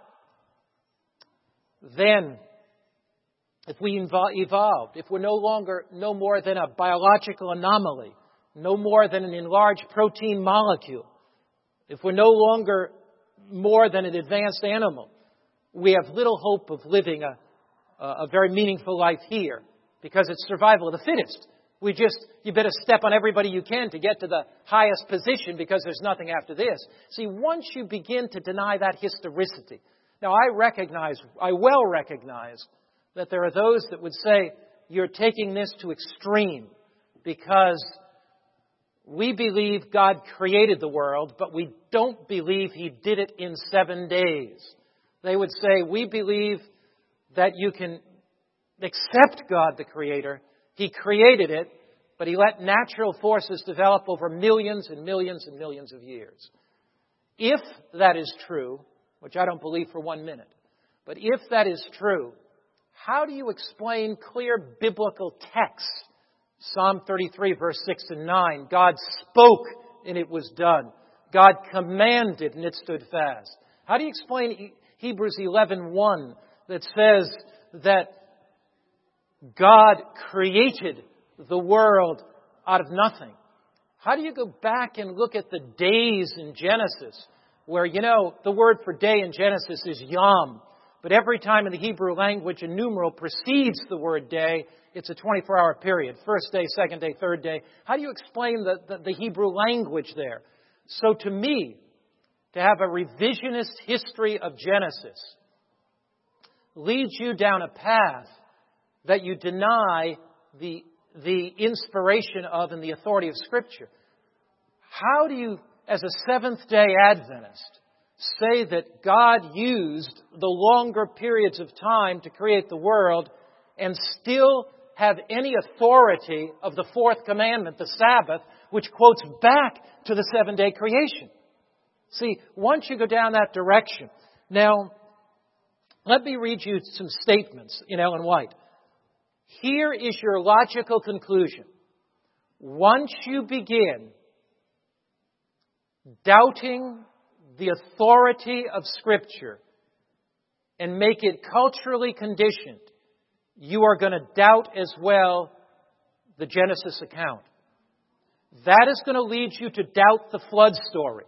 then if we evolved, if we're no more than a biological anomaly, no more than an enlarged protein molecule, if we're no longer more than an advanced animal, we have little hope of living a very meaningful life here, because it's survival of the fittest. You better step on everybody you can to get to the highest position, because there's nothing after this. See, once you begin to deny that historicity, now I well recognize that there are those that would say, you're taking this to extreme, because we believe God created the world, but we don't believe He did it in 7 days. They would say, we believe that you can accept God the Creator. He created it, but He let natural forces develop over millions and millions and millions of years. If that is true, which I don't believe for 1 minute, but if that is true, how do you explain clear biblical texts? Psalm 33, verse 6 and 9. God spoke and it was done. God commanded and it stood fast. How do you explain Hebrews 11:1 that says that God created the world out of nothing? How do you go back and look at the days in Genesis, where, the word for day in Genesis is yom, but every time in the Hebrew language a numeral precedes the word day, it's a 24-hour period. First day, second day, third day. How do you explain the Hebrew language there? So to me, to have a revisionist history of Genesis leads you down a path that you deny the inspiration of and the authority of Scripture. How do you, as a Seventh-day Adventist, say that God used the longer periods of time to create the world and still have any authority of the fourth commandment, the Sabbath, which quotes back to the 7-day creation? See, once you go down that direction. Now, let me read you some statements in Ellen White. Here is your logical conclusion. Once you begin doubting the authority of Scripture and make it culturally conditioned, you are going to doubt as well the Genesis account. That is going to lead you to doubt the flood story.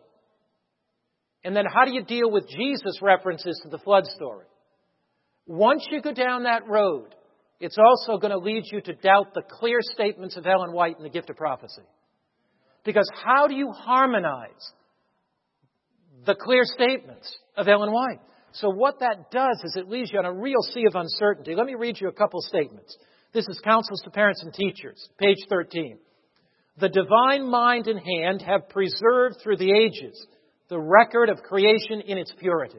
And then how do you deal with Jesus' references to the flood story? Once you go down that road, it's also going to lead you to doubt the clear statements of Ellen White in The Gift of Prophecy. Because how do you harmonize the clear statements of Ellen White? So what that does is it leaves you on a real sea of uncertainty. Let me read you a couple statements. This is Counsels to Parents and Teachers, page 13. The divine mind and hand have preserved through the ages the record of creation in its purity.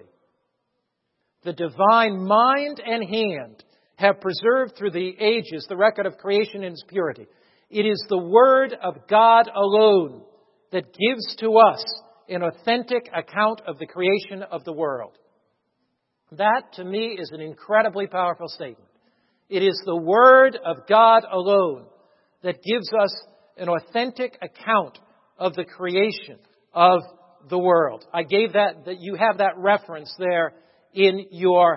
The divine mind and hand have preserved through the ages the record of creation in its purity. It is the Word of God alone that gives to us an authentic account of the creation of the world. That, to me, is an incredibly powerful statement. It is the Word of God alone that gives us an authentic account of the creation of the world. I gave that you have that reference there in your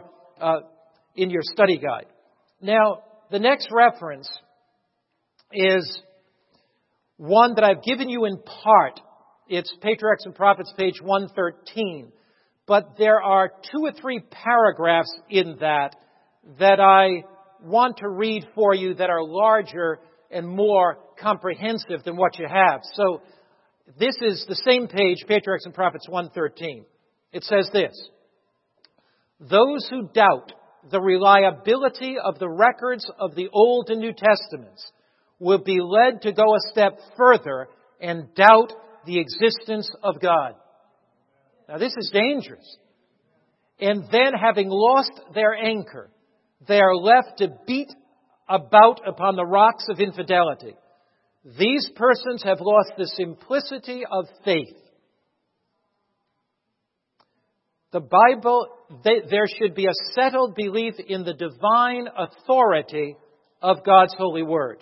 study guide. Now, the next reference is one that I've given you in part. It's Patriarchs and Prophets, page 113. But there are 2 or 3 paragraphs in that I want to read for you that are larger and more comprehensive than what you have. So this is the same page, Patriarchs and Prophets 113. It says this: those who doubt the reliability of the records of the Old and New Testaments will be led to go a step further and doubt the existence of God. Now, this is dangerous. And then, having lost their anchor, they are left to beat about upon the rocks of infidelity. These persons have lost the simplicity of faith. The Bible, there should be a settled belief in the divine authority of God's holy word.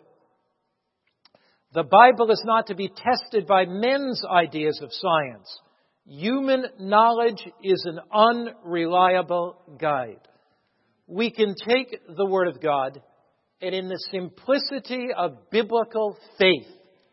The Bible is not to be tested by men's ideas of science. Human knowledge is an unreliable guide. We can take the Word of God and in the simplicity of biblical faith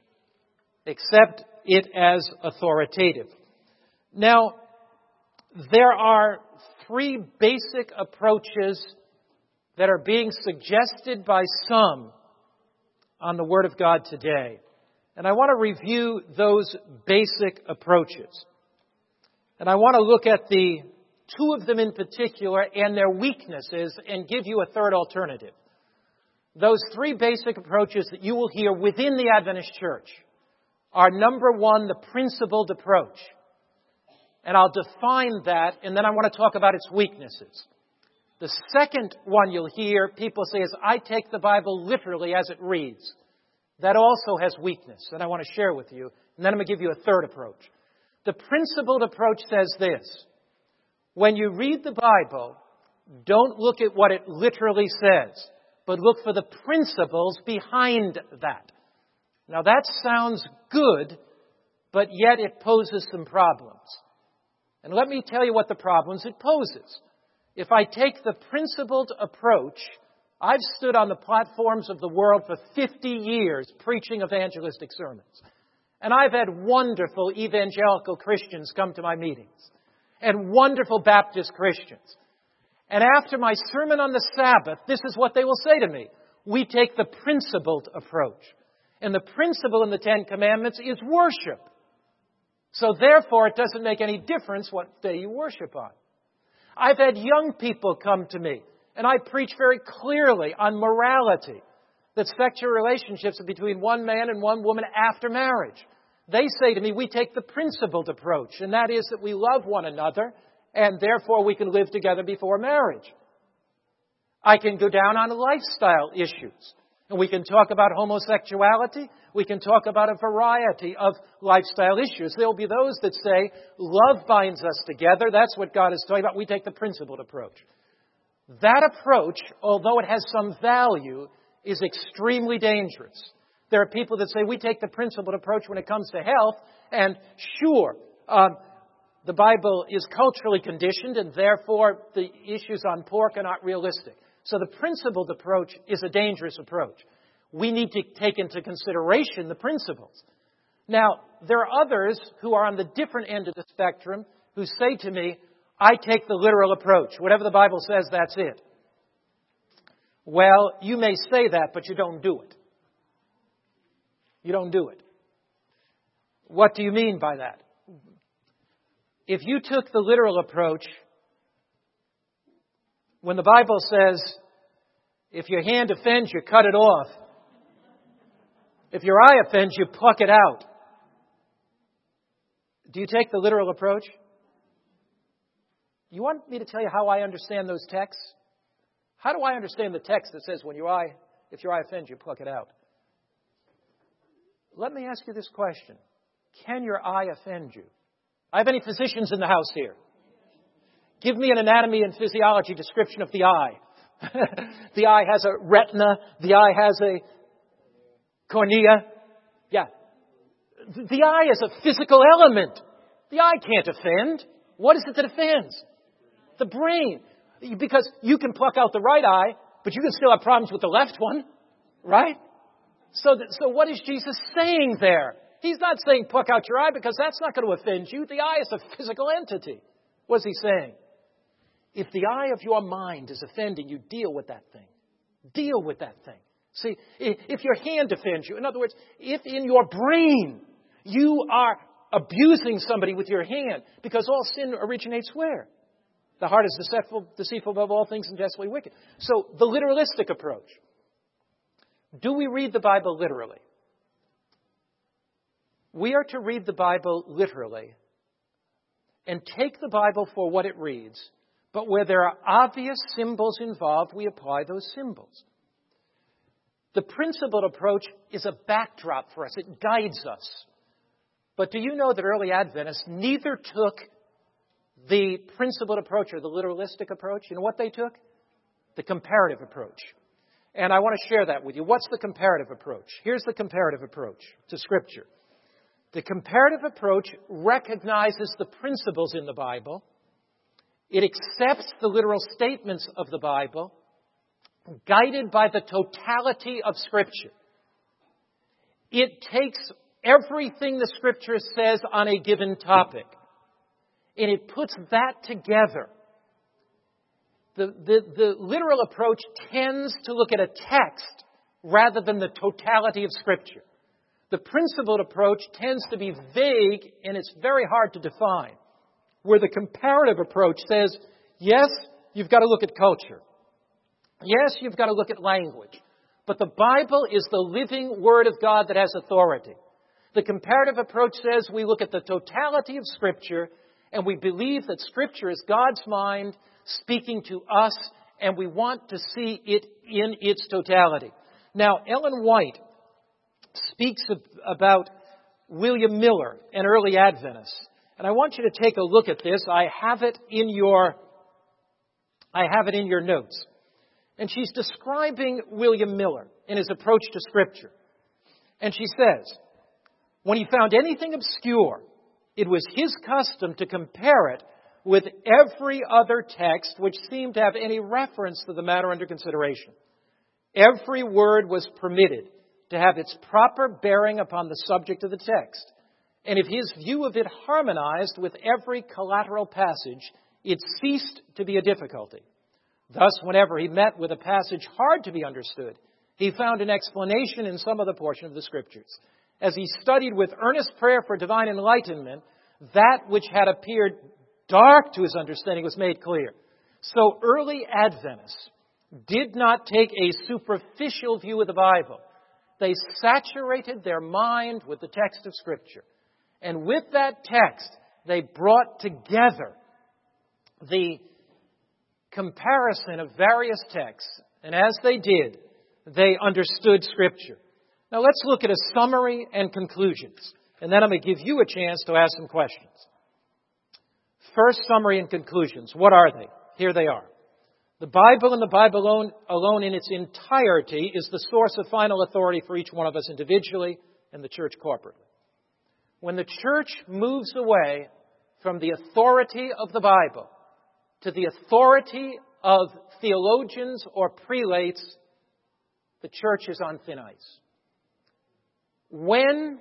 accept it as authoritative. Now, there are three basic approaches that are being suggested by some on the Word of God today. And I want to review those basic approaches. And I want to look at the two of them in particular and their weaknesses and give you a third alternative. Those three basic approaches that you will hear within the Adventist Church are, number one, the principled approach. And I'll define that, and then I want to talk about its weaknesses. The second one you'll hear people say is, I take the Bible literally as it reads. That also has weakness, and I want to share with you. And then I'm going to give you a third approach. The principled approach says this: when you read the Bible, don't look at what it literally says, but look for the principles behind that. Now that sounds good, but yet it poses some problems. And let me tell you what the problems it poses. If I take the principled approach, I've stood on the platforms of the world for 50 years preaching evangelistic sermons. And I've had wonderful evangelical Christians come to my meetings. And wonderful Baptist Christians. And after my sermon on the Sabbath, this is what they will say to me. We take the principled approach. And the principle in the Ten Commandments is worship. So therefore, it doesn't make any difference what day you worship on. I've had young people come to me, and I preach very clearly on morality, that sexual relationships are between one man and one woman after marriage. They say to me, we take the principled approach, and that is that we love one another, and therefore we can live together before marriage. I can go down on lifestyle issues, and we can talk about homosexuality. We can talk about a variety of lifestyle issues. There will be those that say, love binds us together. That's what God is talking about. We take the principled approach. That approach, although it has some value, is extremely dangerous. There are people that say, we take the principled approach when it comes to health, and sure, the Bible is culturally conditioned, and therefore the issues on pork are not realistic. So the principled approach is a dangerous approach. We need to take into consideration the principles. Now, there are others who are on the different end of the spectrum who say to me, I take the literal approach. Whatever the Bible says, that's it. Well, you may say that, but you don't do it. You don't do it. What do you mean by that? If you took the literal approach, when the Bible says, if your hand offends you, cut it off. If your eye offends you, pluck it out. Do you take the literal approach? You want me to tell you how I understand those texts? How do I understand the text that says, if your eye offends you, pluck it out? Let me ask you this question. Can your eye offend you? I have any physicians in the house here? Give me an anatomy and physiology description of the eye. The eye has a retina. The eye has a cornea. Yeah. The eye is a physical element. The eye can't offend. What is it that offends? The brain. Because you can pluck out the right eye, but you can still have problems with the left one. Right? So what is Jesus saying there? He's not saying pluck out your eye because that's not going to offend you. The eye is a physical entity. What is he saying? If the eye of your mind is offending you, deal with that thing. Deal with that thing. See, if your hand offends you, in other words, if in your brain you are abusing somebody with your hand, because all sin originates where? The heart is deceitful above all things and desperately wicked. So the literalistic approach. Do we read the Bible literally? We are to read the Bible literally and take the Bible for what it reads, but where there are obvious symbols involved, we apply those symbols. The principled approach is a backdrop for us. It guides us. But do you know that early Adventists neither took the principled approach or the literalistic approach? You know what they took? The comparative approach. And I want to share that with you. What's the comparative approach? Here's the comparative approach to Scripture. The comparative approach recognizes the principles in the Bible. It accepts the literal statements of the Bible, guided by the totality of Scripture. It takes everything the Scripture says on a given topic, and it puts that together. The literal approach tends to look at a text rather than the totality of Scripture. The principled approach tends to be vague, and it's very hard to define. Where the comparative approach says, yes, you've got to look at culture. Yes, you've got to look at language. But the Bible is the living Word of God that has authority. The comparative approach says we look at the totality of Scripture, and we believe that Scripture is God's mind speaking to us, and we want to see it in its totality. Now, Ellen White speaks about William Miller, an early Adventist. And I want you to take a look at this. I have it in your notes. And she's describing William Miller in his approach to Scripture. And she says, when he found anything obscure, it was his custom to compare it with every other text which seemed to have any reference to the matter under consideration. Every word was permitted to have its proper bearing upon the subject of the text. And if his view of it harmonized with every collateral passage, it ceased to be a difficulty. Thus, whenever he met with a passage hard to be understood, he found an explanation in some other portion of the Scriptures. As he studied with earnest prayer for divine enlightenment, that which had appeared dark to his understanding was made clear. So early Adventists did not take a superficial view of the Bible. They saturated their mind with the text of Scripture. And with that text, they brought together the comparison of various texts. And as they did, they understood Scripture. Now let's look at a summary and conclusions. And then I'm going to give you a chance to ask some questions. First, summary and conclusions. What are they? Here they are. The Bible and the Bible alone in its entirety is the source of final authority for each one of us individually and the church corporately. When the church moves away from the authority of the Bible to the authority of theologians or prelates, the church is on thin ice. When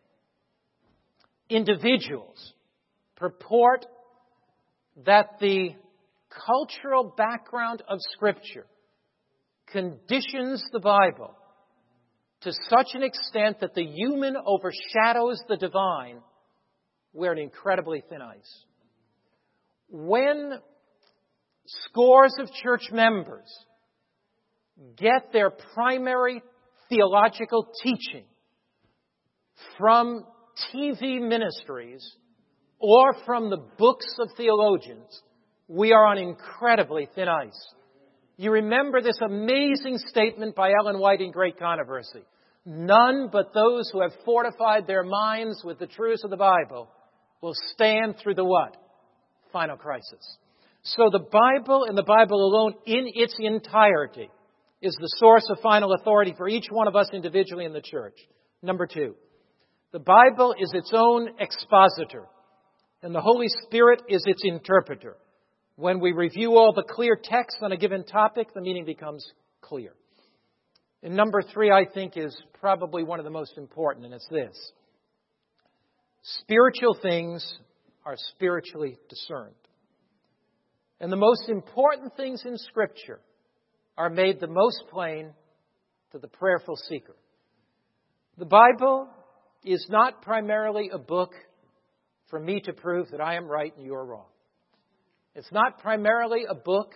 individuals purport that the cultural background of Scripture conditions the Bible to such an extent that the human overshadows the divine, we're on incredibly thin ice. When scores of church members get their primary theological teaching from TV ministries or from the books of theologians, we are on incredibly thin ice. You remember this amazing statement by Ellen White in Great Controversy. None but those who have fortified their minds with the truths of the Bible will stand through the what? Final crisis. So the Bible and the Bible alone in its entirety is the source of final authority for each one of us individually in the church. Number two, the Bible is its own expositor, and the Holy Spirit is its interpreter. When we review all the clear texts on a given topic, the meaning becomes clear. And number three, I think, is probably one of the most important, and it's this. Spiritual things are spiritually discerned. And the most important things in Scripture are made the most plain to the prayerful seeker. The Bible is not primarily a book for me to prove that I am right and you are wrong. It's not primarily a book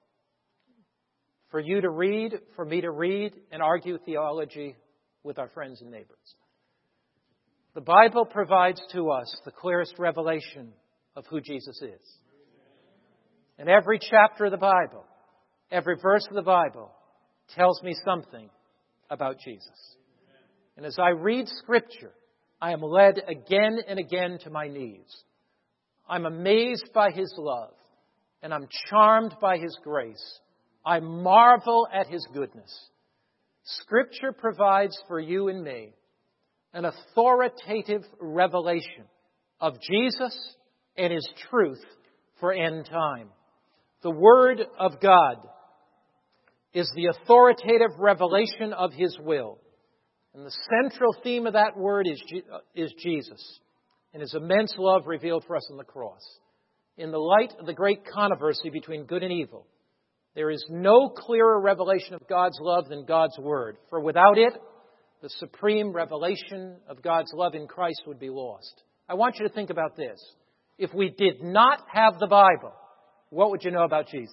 for you to read, for me to read and argue theology with our friends and neighbors. The Bible provides to us the clearest revelation of who Jesus is. And every chapter of the Bible, every verse of the Bible tells me something about Jesus. And as I read Scripture, I am led again and again to my knees. I'm amazed by His love, and I'm charmed by His grace. I marvel at His goodness. Scripture provides for you and me an authoritative revelation of Jesus and His truth for end time. The Word of God is the authoritative revelation of His will. And the central theme of that Word is Jesus and His immense love revealed for us on the cross. In the light of the great controversy between good and evil, there is no clearer revelation of God's love than God's Word. For without it, the supreme revelation of God's love in Christ would be lost. I want you to think about this. If we did not have the Bible, what would you know about Jesus?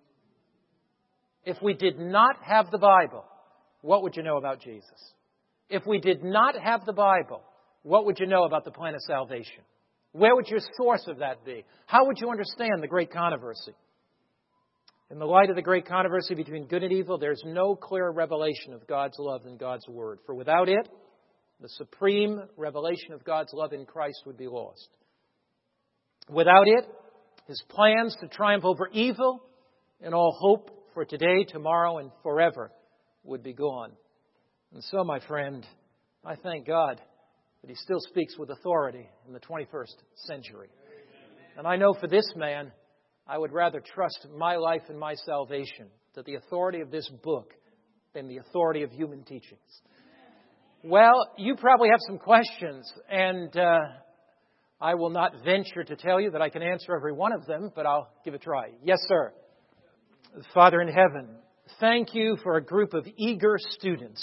If we did not have the Bible, what would you know about Jesus? If we did not have the Bible, what would you know about the plan of salvation? Where would your source of that be? How would you understand the great controversy? In the light of the great controversy between good and evil, there's no clearer revelation of God's love than God's Word. For without it, the supreme revelation of God's love in Christ would be lost. Without it, His plans to triumph over evil and all hope for today, tomorrow, and forever would be gone. And so, my friend, I thank God that He still speaks with authority in the 21st century. And I know for this man, I would rather trust my life and my salvation to the authority of this book than the authority of human teachings. Well, you probably have some questions, and I will not venture to tell you that I can answer every one of them, but I'll give it a try. Yes, sir. Father in heaven, thank you for a group of eager students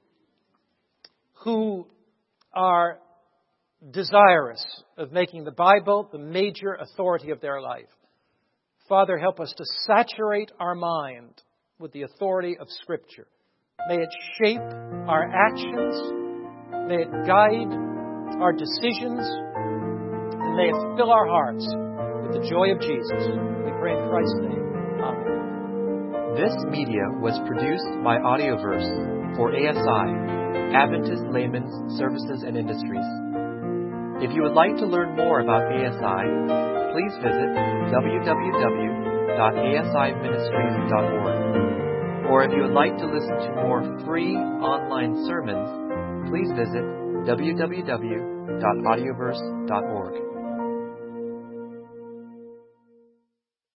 who are desirous of making the Bible the major authority of their life. Father, help us to saturate our mind with the authority of Scripture. May it shape our actions. May it guide our decisions. And may it fill our hearts with the joy of Jesus. We pray in Christ's name. Amen. This media was produced by Audioverse for ASI, Adventist Layman's Services and Industries. If you would like to learn more about ASI, please visit www.asiministries.org. Or if you would like to listen to more free online sermons, please visit www.audioverse.org.